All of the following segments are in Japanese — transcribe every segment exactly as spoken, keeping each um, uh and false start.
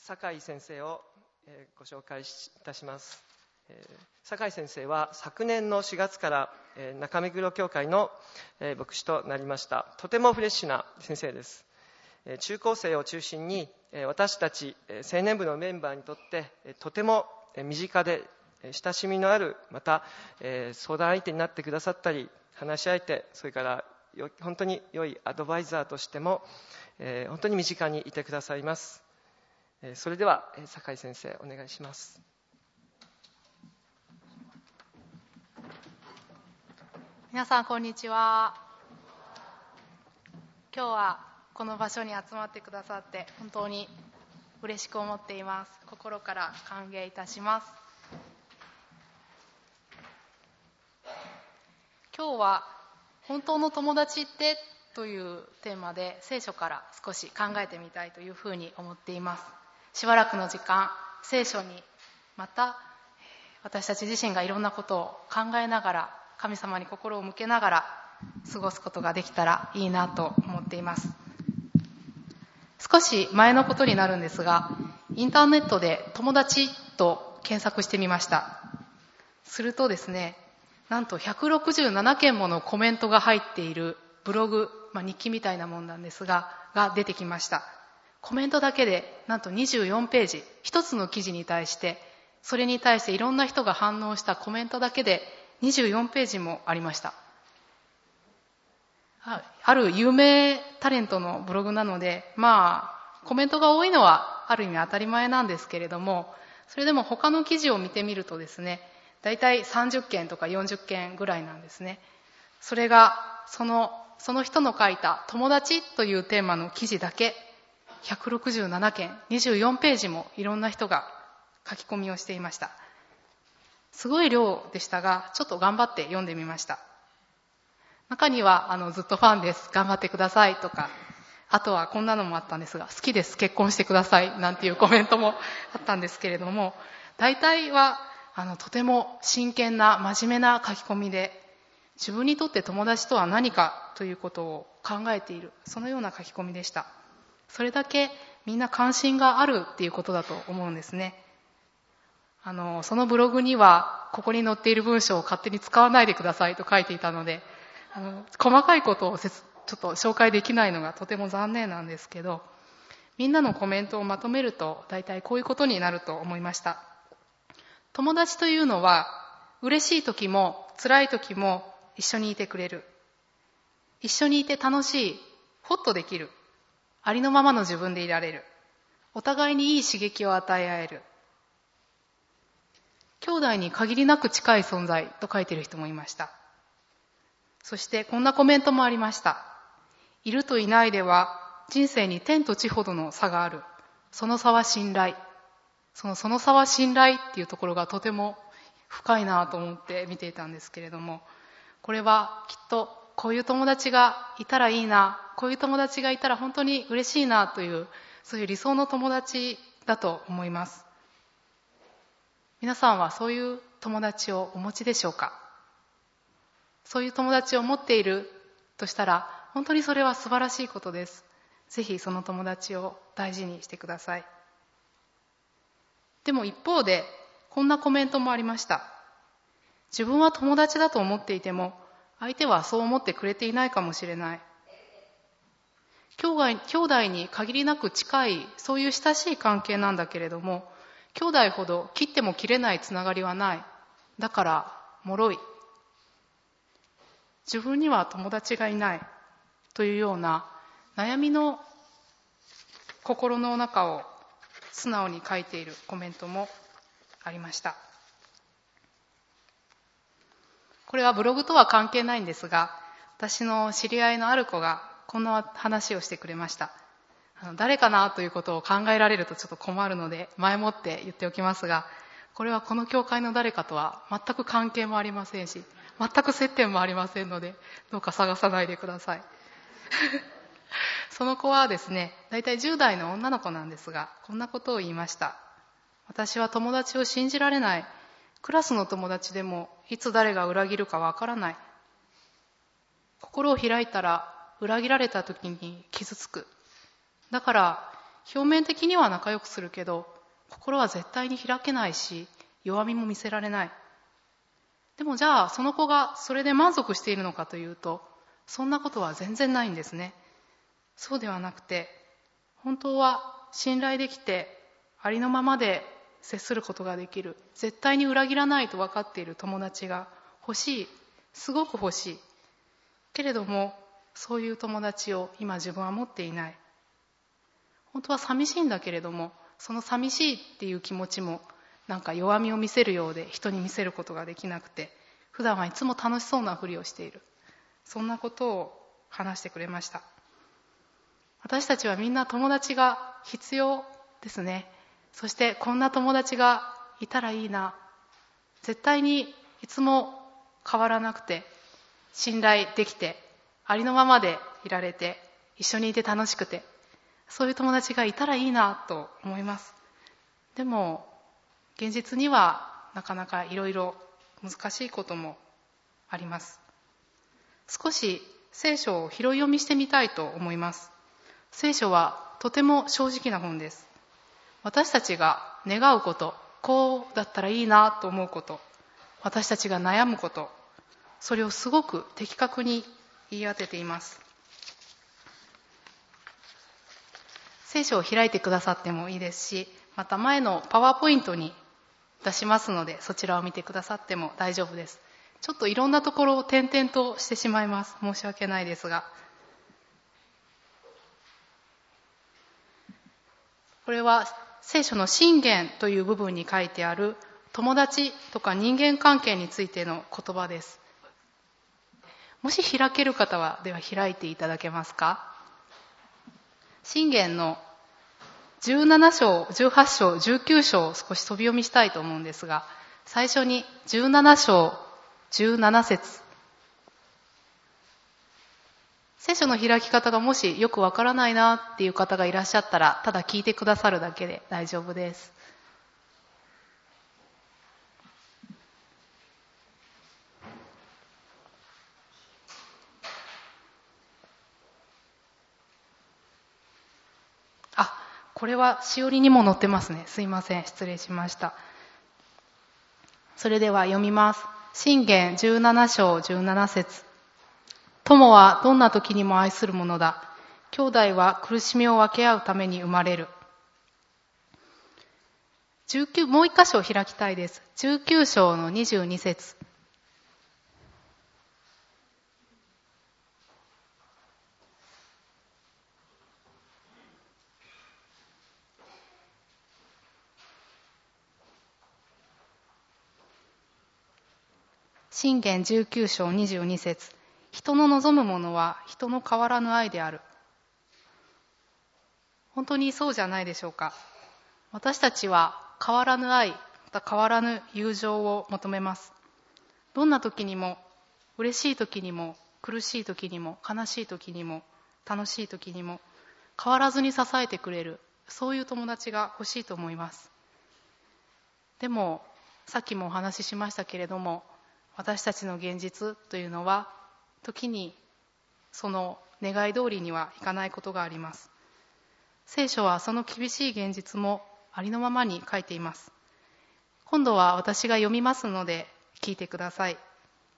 酒井先生をご紹介いたします。酒井先生は昨年のしがつから中目黒教会の牧師となりました。とてもフレッシュな先生です。中高生を中心に私たち青年部のメンバーにとってとても身近で親しみのある、また相談相手になってくださったり、話し相手、それから本当に良いアドバイザーとしても本当に身近にいてくださいます。それでは酒井先生、お願いします。 皆さんこんにちは。今日はこの場所に集まってくださって本当に嬉しく思っています。心から歓迎いたします。今日は本当の友達ってというテーマで聖書から少し考えてみたいというふうに思っています。しばらくの時間、聖書にまた私たち自身がいろんなことを考えながら、神様に心を向けながら過ごすことができたらいいなと思っています。少し前のことになるんですが、インターネットで友達と検索してみました。するとですね、なんとひゃくろくじゅうななけんものコメントが入っているブログ、まあ、日記みたいなもんなんですが、が出てきました。コメントだけでなんとにじゅうよんページ、一つの記事に対して、それに対していろんな人が反応したコメントだけでにじゅうよんページもありました。ある有名タレントのブログなので、まあコメントが多いのはある意味当たり前なんですけれども、それでも他の記事を見てみるとですね、だいたいさんじゅっけんとかよんじゅっけんぐらいなんですね。それがそのその人の書いた友達というテーマの記事だけひゃくろくじゅうななけん、にじゅうよんページもいろんな人が書き込みをしていました。すごい量でしたが、ちょっと頑張って読んでみました。中にはあのずっとファンです、頑張ってくださいとか、あとはこんなのもあったんですが、好きです、結婚してくださいなんていうコメントもあったんですけれども、大体はあのとても真剣な真面目な書き込みで、自分にとって友達とは何かということを考えている、そのような書き込みでした。それだけみんな関心があるっていうことだと思うんですね。あのそのブログにはここに載っている文章を勝手に使わないでくださいと書いていたので、あの細かいことをちょっと紹介できないのがとても残念なんですけど、みんなのコメントをまとめると大体こういうことになると思いました。友達というのは嬉しい時も辛い時も一緒にいてくれる、一緒にいて楽しい、ホッとできる、ありのままの自分でいられる、お互いにいい刺激を与え合える、兄弟に限りなく近い存在と書いている人もいました。そしてこんなコメントもありました。いるといないでは人生に天と地ほどの差がある。その差は信頼。そのその差は信頼っていうところがとても深いなと思って見ていたんですけれども、これはきっとこういう友達がいたらいいな、こういう友達がいたら本当に嬉しいなという、そういう理想の友達だと思います。皆さんはそういう友達をお持ちでしょうか？そういう友達を持っているとしたら、本当にそれは素晴らしいことです。ぜひその友達を大事にしてください。でも一方で、こんなコメントもありました。自分は友達だと思っていても、相手はそう思ってくれていないかもしれない。兄弟、兄弟に限りなく近い、そういう親しい関係なんだけれども、兄弟ほど切っても切れないつながりはない。だから、脆い。自分には友達がいない。というような悩みの心の中を素直に書いているコメントもありました。これはブログとは関係ないんですが、私の知り合いのある子がこんな話をしてくれました。あの誰かなということを考えられるとちょっと困るので前もって言っておきますが、これはこの教会の誰かとは全く関係もありませんし、全く接点もありませんので、どうか探さないでください。その子はですね、だいたいじゅう代の女の子なんですが、こんなことを言いました。私は友達を信じられない。クラスの友達でもいつ誰が裏切るかわからない。心を開いたら裏切られた時に傷つく。だから表面的には仲良くするけど、心は絶対に開けないし、弱みも見せられない。でもじゃあその子がそれで満足しているのかというと、そんなことは全然ないんですね。そうではなくて、本当は信頼できてありのままで接することができる、絶対に裏切らないと分かっている友達が欲しい、すごく欲しい。けれどもそういう友達を今自分は持っていない。本当は寂しいんだけれども、その寂しいっていう気持ちもなんか弱みを見せるようで人に見せることができなくて、普段はいつも楽しそうなふりをしている。そんなことを話してくれました。私たちはみんな友達が必要ですね。そしてこんな友達がいたらいいな。絶対にいつも変わらなくて、信頼できて、ありのままでいられて、一緒にいて楽しくて、そういう友達がいたらいいなと思います。でも現実にはなかなかいろいろ難しいこともあります。少し聖書を拾い読みしてみたいと思います。聖書はとても正直な本です。私たちが願うこと、こうだったらいいなと思うこと、私たちが悩むこと、それをすごく的確に言い当てています。聖書を開いてくださってもいいですし、また前のパワーポイントに出しますので、そちらを見てくださっても大丈夫です。ちょっといろんなところを点々としてしまいます。申し訳ないですが。これは聖書の箴言という部分に書いてある友達とか人間関係についての言葉です。もし開ける方は、では開いていただけますか。箴言のじゅうなな章、じゅうはち章、じゅうきゅう章を少し飛び読みしたいと思うんですが、最初にじゅうなな章、じゅうなな節。聖書の開き方がもしよくわからないなっていう方がいらっしゃったら、ただ聞いてくださるだけで大丈夫です。あ、これはしおりにも載ってますね。すいません、失礼しました。それでは読みます。箴言じゅうなな章じゅうなな節。友はどんな時にも愛するものだ。兄弟は苦しみを分け合うために生まれる。じゅうきゅう、もう一箇所開きたいです。じゅうきゅう章のにじゅうに節。箴言じゅうきゅう章にじゅうに節。人の望むものは人の変わらぬ愛である。本当にそうじゃないでしょうか。私たちは変わらぬ愛、また変わらぬ友情を求めます。どんな時にも、嬉しい時にも、苦しい時にも、悲しい時にも、楽しい時にも、変わらずに支えてくれる、そういう友達が欲しいと思います。でも、さっきもお話ししましたけれども、私たちの現実というのは、時にその願い通りにはいかないことがあります。聖書はその厳しい現実もありのままに書いています。今度は私が読みますので聞いてください。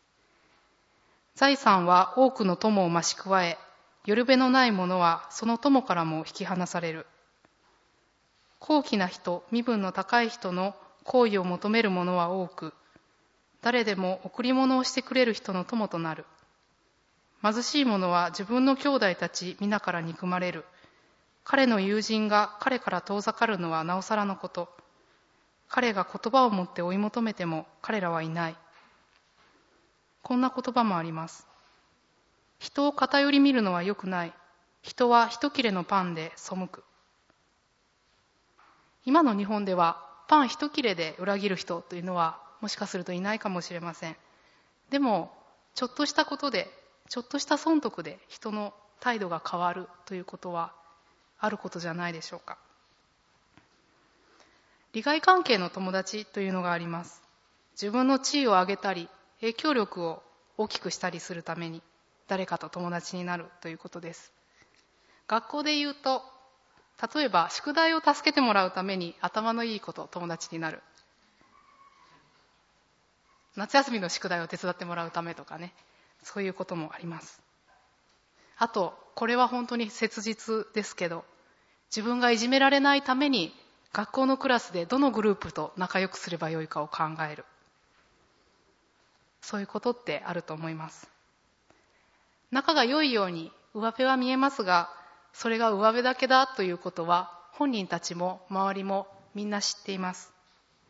財産は多くの友を増し加え、よるべのない者はその友からも引き離される。高貴な人、身分の高い人の好意を求める者は多く、誰でも贈り物をしてくれる人の友となる。貧しい者は自分の兄弟たち皆から憎まれる。彼の友人が彼から遠ざかるのはなおさらのこと。彼が言葉を持って追い求めても彼らはいない。こんな言葉もあります。人を偏り見るのは良くない。人は一切れのパンで背く。今の日本ではパン一切れで裏切る人というのはもしかするといないかもしれません。でもちょっとしたことで、ちょっとした損得で人の態度が変わるということはあることじゃないでしょうか。利害関係の友達というのがあります。自分の地位を上げたり、影響力を大きくしたりするために誰かと友達になるということです。学校で言うと、 例えば宿題を助けてもらうために頭のいい子と友達になる。夏休みの宿題を手伝ってもらうためとかね、そういうこともあります。あと、これは本当に切実ですけど、自分がいじめられないために学校のクラスでどのグループと仲良くすればよいかを考える。そういうことってあると思います。仲が良いように上辺は見えますが、それが上辺だけだということは本人たちも周りもみんな知っています。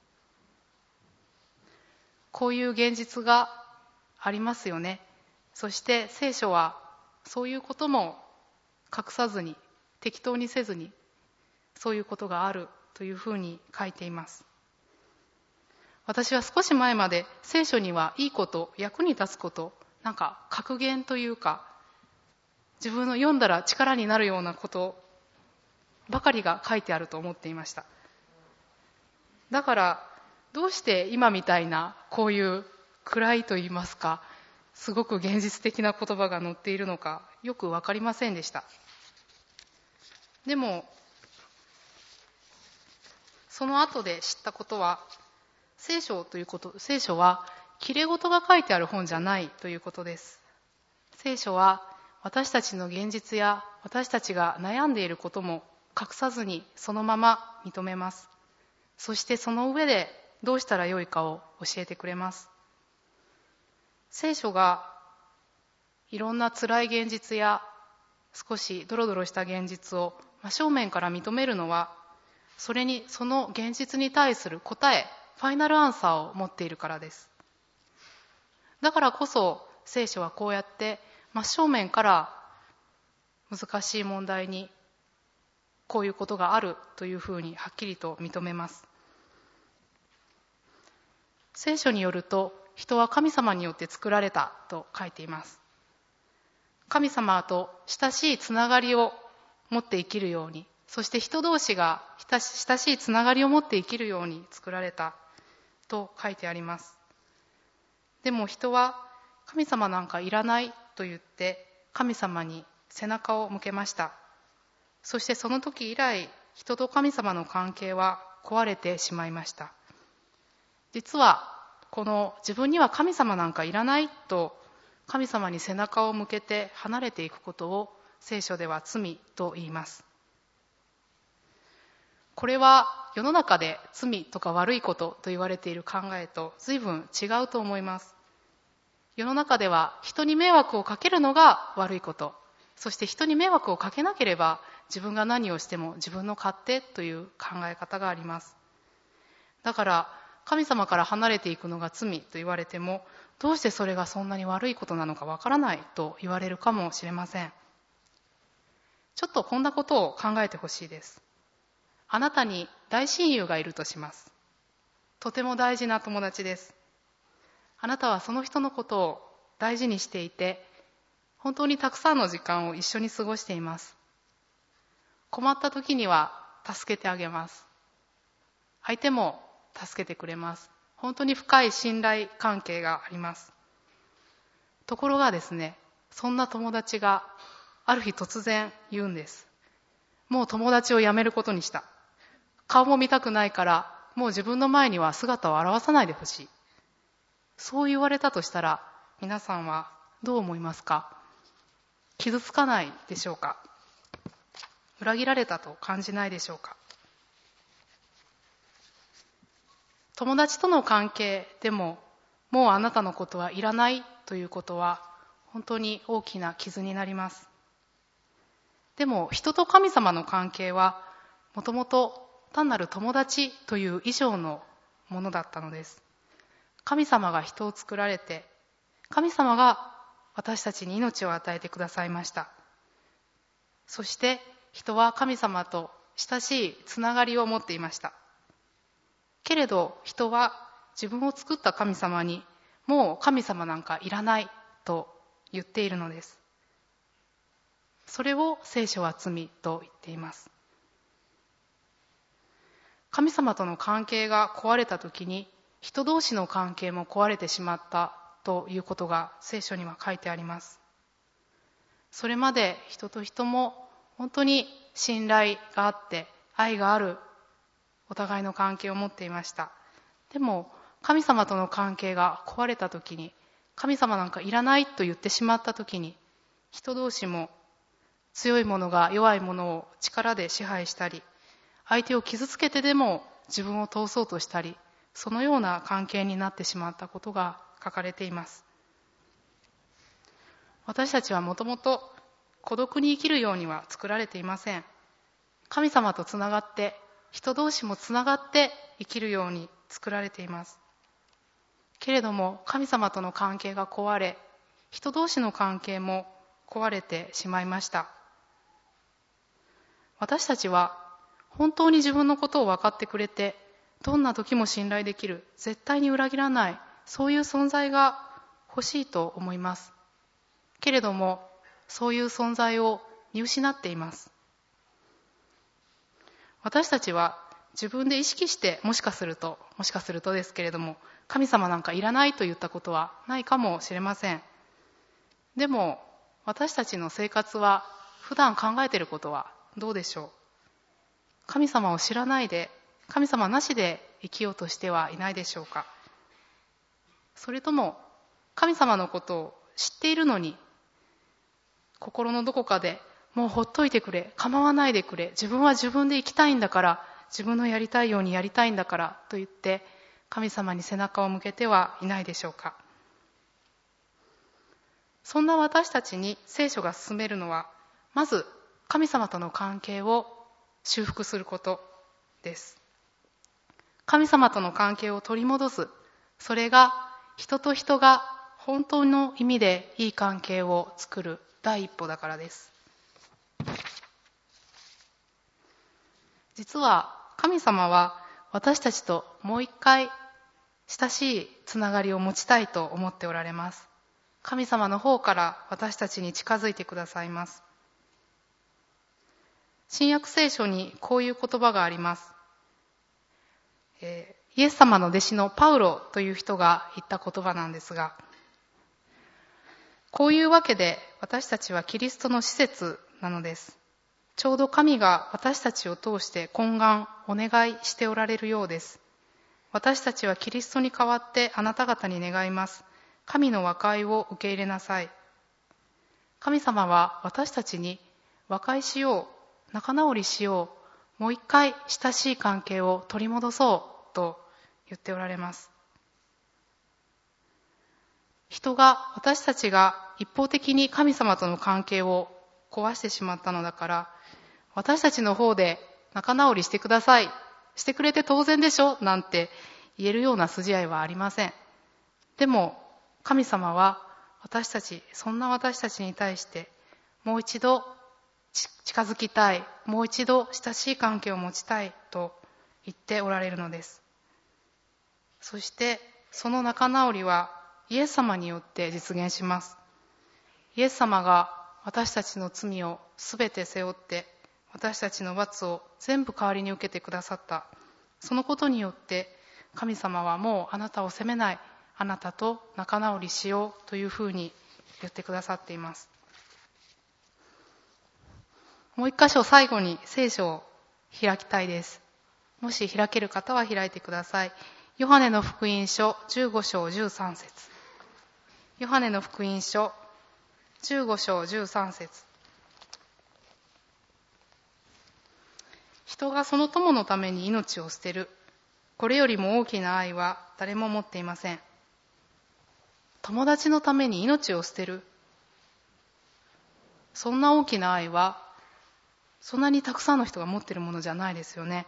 こういう現実がありますよね。そして聖書はそういうことも隠さずに、適当にせずに、そういうことがあるというふうに書いています。私は少し前まで聖書にはいいこと、役に立つこと、なんか格言というか、自分の読んだら力になるようなことばかりが書いてあると思っていました。だからどうして今みたいなこういう暗いと言いますか、すごく現実的な言葉が載っているのかよくわかりませんでした。でもその後で知ったことは、聖書ということ、聖書はきれい事が書いてある本じゃないということです。聖書は私たちの現実や私たちが悩んでいることも隠さずにそのまま認めます。そしてその上でどうしたらよいかを教えてくれます。聖書がいろんな辛い現実や少しドロドロした現実を真正面から認めるのは、それにその現実に対する答え、ファイナルアンサーを持っているからです。だからこそ聖書はこうやって真正面から難しい問題にこういうことがあるというふうにはっきりと認めます。聖書によると、人は神様によって作られたと書いています。神様と親しいつながりを持って生きるように、そして人同士が親しいつながりを持って生きるように作られたと書いてあります。でも人は神様なんかいらないと言って神様に背中を向けました。そしてその時以来、人と神様の関係は壊れてしまいました。実はこの自分には神様なんかいらないと神様に背中を向けて離れていくことを聖書では罪と言います。これは世の中で罪とか悪いことと言われている考えと随分違うと思います。世の中では人に迷惑をかけるのが悪いこと、そして人に迷惑をかけなければ自分が何をしても自分の勝手という考え方があります。だから神様から離れていくのが罪と言われても、どうしてそれがそんなに悪いことなのかわからないと言われるかもしれません。ちょっとこんなことを考えてほしいです。あなたに大親友がいるとします。とても大事な友達です。あなたはその人のことを大事にしていて、本当にたくさんの時間を一緒に過ごしています。困った時には助けてあげます。相手も助けてくれます。本当に深い信頼関係があります。ところがですね、そんな友達がある日突然言うんです。もう友達を辞めることにした。顔も見たくないから、もう自分の前には姿を現さないでほしい。そう言われたとしたら、皆さんはどう思いますか？傷つかないでしょうか？裏切られたと感じないでしょうか？友達との関係でも、もうあなたのことはいらないということは、本当に大きな傷になります。でも、人と神様の関係は、もともと単なる友達という以上のものだったのです。神様が人を作られて、神様が私たちに命を与えてくださいました。そして人は神様と親しいつながりを持っていました。けれど人は自分を作った神様に、もう神様なんかいらないと言っているのです。それを聖書は罪と言っています。神様との関係が壊れたときに、人同士の関係も壊れてしまったということが聖書には書いてあります。それまで人と人も本当に信頼があって愛があるお互いの関係を持っていました。でも神様との関係が壊れた時に、神様なんかいらないと言ってしまった時に、人同士も強い者が弱い者を力で支配したり、相手を傷つけてでも自分を通そうとしたり、そのような関係になってしまったことが書かれています。私たちはもともと孤独に生きるようには作られていません。神様とつながって、人同士もつながって生きるように作られています。けれども神様との関係が壊れ、人同士の関係も壊れてしまいました。私たちは本当に自分のことを分かってくれて、どんな時も信頼できる、絶対に裏切らない、そういう存在が欲しいと思います。けれどもそういう存在を見失っています。私たちは自分で意識して、もしかするともしかするとですけれども、神様なんかいらないと言ったことはないかもしれません。でも私たちの生活は、普段考えていることはどうでしょう。神様を知らないで、神様なしで生きようとしてはいないでしょうか。それとも神様のことを知っているのに、心のどこかでもうほっといてくれ、構わないでくれ、自分は自分で生きたいんだから、自分のやりたいようにやりたいんだからと言って神様に背中を向けてはいないでしょうか。そんな私たちに聖書が勧めるのは、まず神様との関係を修復することです。神様との関係を取り戻す、それが人と人が本当の意味でいい関係を作る第一歩だからです。実は神様は私たちともう一回親しいつながりを持ちたいと思っておられます。神様の方から私たちに近づいてくださいます。新約聖書にこういう言葉があります。えー、イエス様の弟子のパウロという人が言った言葉なんですが、こういうわけで私たちはキリストの施設なのです。ちょうど神が私たちを通して懇願お願いしておられるようです。私たちはキリストに代わってあなた方に願います。神の和解を受け入れなさい。神様は私たちに和解しよう、仲直りしよう、もう一回親しい関係を取り戻そうと言っておられます。人が、私たちが一方的に神様との関係を壊してしまったのだから、私たちの方で仲直りしてください、してくれて当然でしょなんて言えるような筋合いはありません。でも神様は私たち、そんな私たちに対してもう一度近づきたい、もう一度親しい関係を持ちたいと言っておられるのです。そしてその仲直りはイエス様によって実現します。イエス様が私たちの罪をすべて背負って、私たちの罰を全部代わりに受けてくださった。そのことによって神様はもうあなたを責めない、あなたと仲直りしようというふうに言ってくださっています。もう一箇所最後に聖書を開きたいです。もし開ける方は開いてください。ヨハネの福音書じゅうご章じゅうさん節。ヨハネの福音書じゅうご章じゅうさん節。人がその友のために命を捨てる、これよりも大きな愛は誰も持っていません。友達のために命を捨てる、そんな大きな愛はそんなにたくさんの人が持っているものじゃないですよね。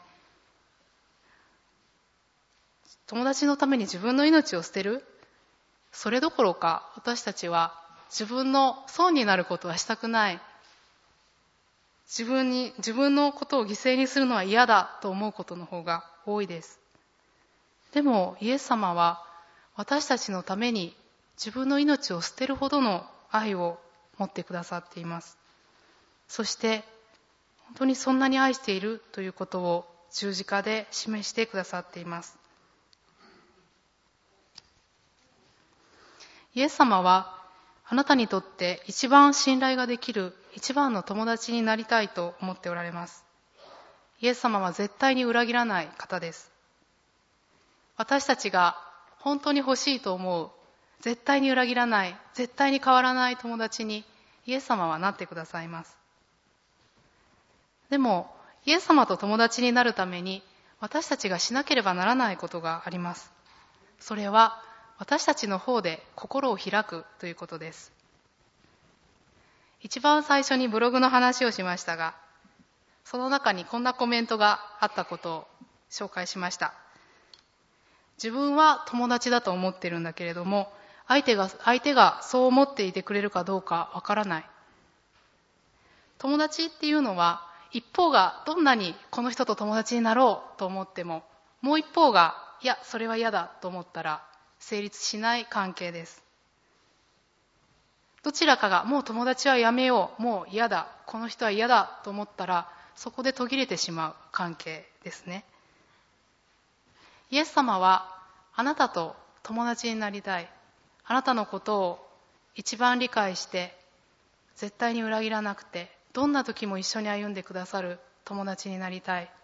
友達のために自分の命を捨てる、それどころか私たちは自分の損になることはしたくない、自分に自分のことを犠牲にするのは嫌だと思うことの方が多いです。でもイエス様は私たちのために自分の命を捨てるほどの愛を持ってくださっています。そして本当にそんなに愛しているということを十字架で示してくださっています。イエス様はあなたにとって一番信頼ができる一番の友達になりたいと思っておられます。イエス様は絶対に裏切らない方です。私たちが本当に欲しいと思う、絶対に裏切らない、絶対に変わらない友達にイエス様はなってくださいます。でも、イエス様と友達になるために私たちがしなければならないことがあります。それは私たちの方で心を開くということです。一番最初にブログの話をしましたが、その中にこんなコメントがあったことを紹介しました。自分は友達だと思ってるんだけれども、相手が、相手がそう思っていてくれるかどうかわからない。友達っていうのは、一方がどんなにこの人と友達になろうと思っても、もう一方が、いや、それは嫌だと思ったら、成立しない関係です。どちらかがもう友達はやめよう、もう嫌だ、この人は嫌だと思ったら、そこで途切れてしまう関係ですね。イエス様はあなたと友達になりたい。あなたのことを一番理解して、絶対に裏切らなくて、どんな時も一緒に歩んでくださる友達になりたい。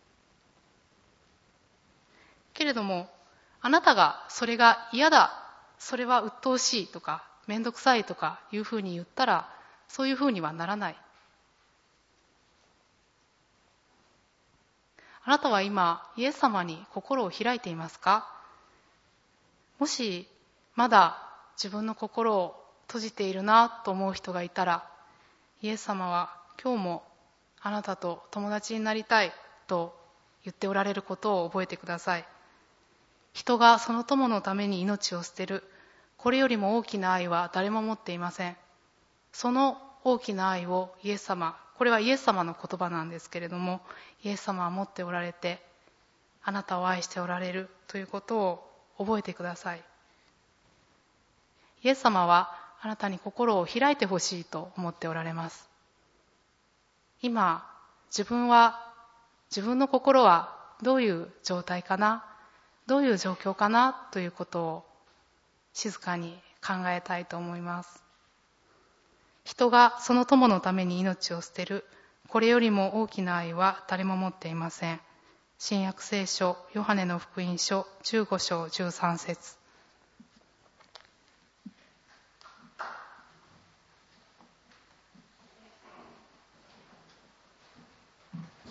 けれども、あなたがそれが嫌だ、それは鬱陶しいとか、めんどくさいとかいうふうに言ったら、そういうふうにはならない。あなたは今、イエス様に心を開いていますか？もし、まだ自分の心を閉じているなと思う人がいたら、イエス様は今日もあなたと友達になりたいと言っておられることを覚えてください。人がその友のために命を捨てる、これよりも大きな愛は誰も持っていません。その大きな愛をイエス様、これはイエス様の言葉なんですけれども、イエス様は持っておられて、あなたを愛しておられるということを覚えてください。イエス様はあなたに心を開いてほしいと思っておられます。今、自分は、自分の心はどういう状態かな、どういう状況かなということを静かに考えたいと思います。人がその友のために命を捨てる、これよりも大きな愛は誰も持っていません。新約聖書、ヨハネの福音書じゅうご章じゅうさん節。